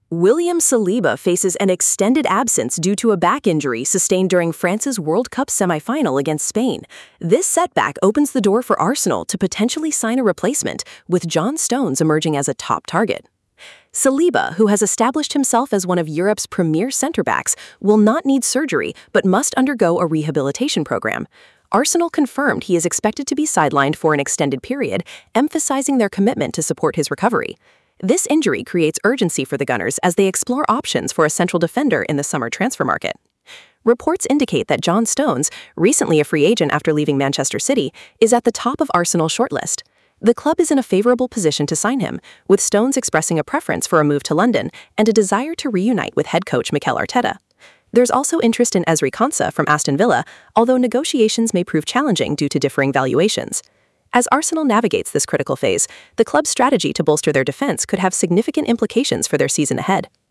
William Saliba faces an extended absence due to a back injury sustained during France's World Cup semi-final against Spain. This setback opens the door for Arsenal to potentially sign a replacement, with John Stones emerging as a top target. Saliba, who has established himself as one of Europe's premier centre-backs, will not need surgery but must undergo a rehabilitation program. Arsenal confirmed he is expected to be sidelined for an extended period, emphasizing their commitment to support his recovery. This injury creates urgency for the Gunners as they explore options for a central defender in the summer transfer market. Reports indicate that John Stones, recently a free agent after leaving Manchester City, is at the top of Arsenal's shortlist. The club is in a favorable position to sign him, with Stones expressing a preference for a move to London and a desire to reunite with head coach Mikel Arteta. There's also interest in Ezri Konsa from Aston Villa, although negotiations may prove challenging due to differing valuations. As Arsenal navigates this critical phase, the club's strategy to bolster their defense could have significant implications for their season ahead.